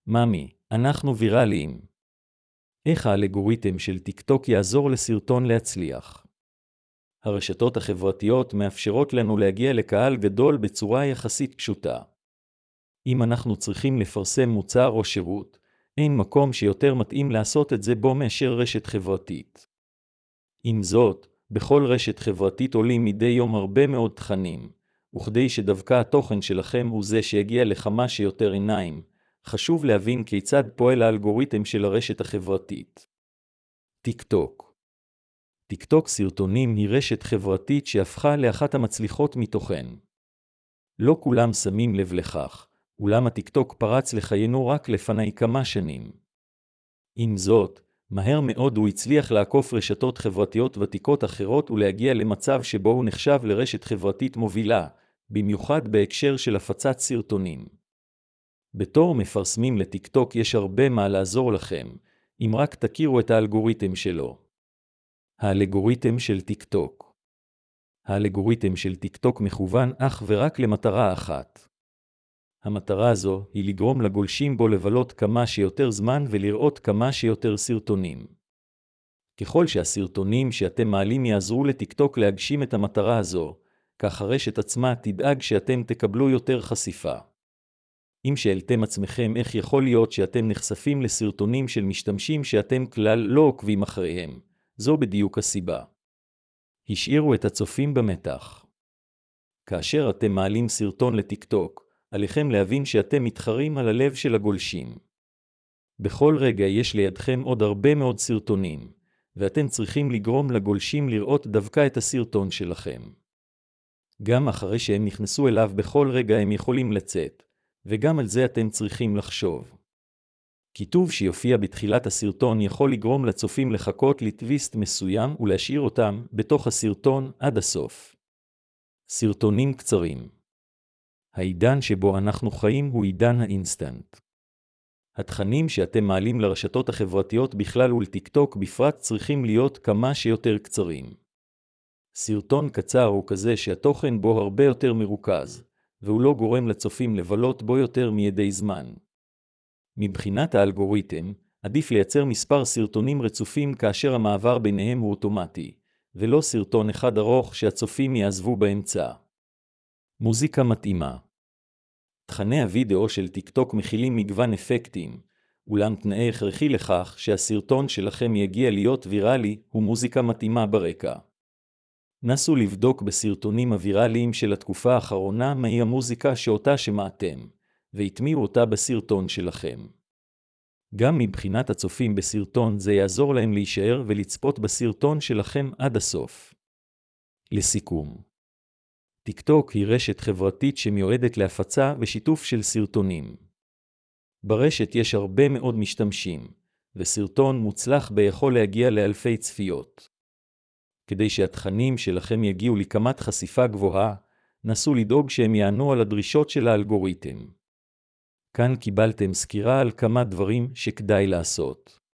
ממי, אנחנו ויראליים. איך האלגוריתם של טיקטוק יעזור לסרטון להצליח? הרשתות החברתיות מאפשרות לנו להגיע לקהל גדול בצורה יחסית פשוטה. אם אנחנו צריכים לפרסם מוצר או שירות, אין מקום שיותר מתאים לעשות את זה בו מאשר רשת חברתית. עם זאת, בכל רשת חברתית עולים מדי יום הרבה מאוד תכנים, וכדי שדווקא התוכן שלכם הוא זה שיגיע לכמה שיותר עיניים, חשוב להבין כיצד פועל האלגוריתם של הרשת החברתית. טיקטוק. טיקטוק סרטונים היא רשת חברתית שהפכה לאחת המצליחות מתוכן. לא כולם שמים לב לכך, אולם הטיקטוק פרץ לחיינו רק לפני כמה שנים. עם זאת, מהר מאוד הוא הצליח לעקוף רשתות חברתיות ותיקות אחרות ולהגיע למצב שבו הוא נחשב לרשת חברתית מובילה, במיוחד בהקשר של הפצת סרטונים. בתור מפרסמים לטיקטוק יש הרבה מה לעזור לכם, אם רק תכירו את האלגוריתם שלו. האלגוריתם של טיקטוק. האלגוריתם של טיקטוק מכוון אך ורק למטרה אחת. המטרה הזו היא לגרום לגולשים בו לבלות כמה שיותר זמן ולראות כמה שיותר סרטונים. ככל שהסרטונים שאתם מעלים יעזרו לטיקטוק להגשים את המטרה הזו, כך הרשת עצמה תדאג שאתם תקבלו יותר חשיפה. אם שאלתם עצמכם איך יכול להיות שאתם נחשפים לסרטונים של משתמשים שאתם כלל לא עוקבים אחריהם, זו בדיוק הסיבה. השאירו את הצופים במתח. כאשר אתם מעלים סרטון לטיקטוק, עליכם להבין שאתם מתחרים על הלב של הגולשים. בכל רגע יש לידכם עוד הרבה מאוד סרטונים, ואתם צריכים לגרום לגולשים לראות דווקא את הסרטון שלכם. גם אחרי שהם נכנסו אליו בכל רגע הם יכולים לצאת, וגם על זה אתם צריכים לחשוב. כיתוב שיופיע בתחילת הסרטון יכול לגרום לצופים לחכות לטוויסט מסוים ולהשאיר אותם בתוך הסרטון עד הסוף. סרטונים קצרים. העידן שבו אנחנו חיים הוא עידן האינסטנט. התכנים שאתם מעלים לרשתות החברתיות בכלל ולטיקטוק בפרט צריכים להיות כמה שיותר קצרים. סרטון קצר הוא כזה שהתוכן בו הרבה יותר מרוכז, והוא לא גורם לצופים לבלות בו יותר מידי זמן. מבחינת האלגוריתם, עדיף לייצר מספר סרטונים רצופים כאשר המעבר ביניהם הוא אוטומטי, ולא סרטון אחד ארוך שהצופים יעזבו באמצע. מוזיקה מתאימה. תכני הוידאו של טיקטוק מכילים מגוון אפקטים, אולם תנאי הכרחי לכך שהסרטון שלכם יגיע להיות ויראלי הוא מוזיקה מתאימה ברקע. נסו לבדוק בסרטונים הוויראליים של התקופה האחרונה מהי המוזיקה שאותה שמעתם, והטמיעו אותה בסרטון שלכם. גם מבחינת הצופים בסרטון זה יעזור להם להישאר ולצפות בסרטון שלכם עד הסוף. לסיכום, טיקטוק היא רשת חברתית שמיועדת להפצה ושיתוף של סרטונים. ברשת יש הרבה מאוד משתמשים, וסרטון מוצלח ביכול להגיע לאלפי צפיות. כדי שהתכנים שלכם יגיעו לקמת חשיפה גבוהה, נסו לדאוג שהם יענו על הדרישות של האלגוריתם. כאן קיבלתם סקירה על כמה דברים שכדאי לעשות.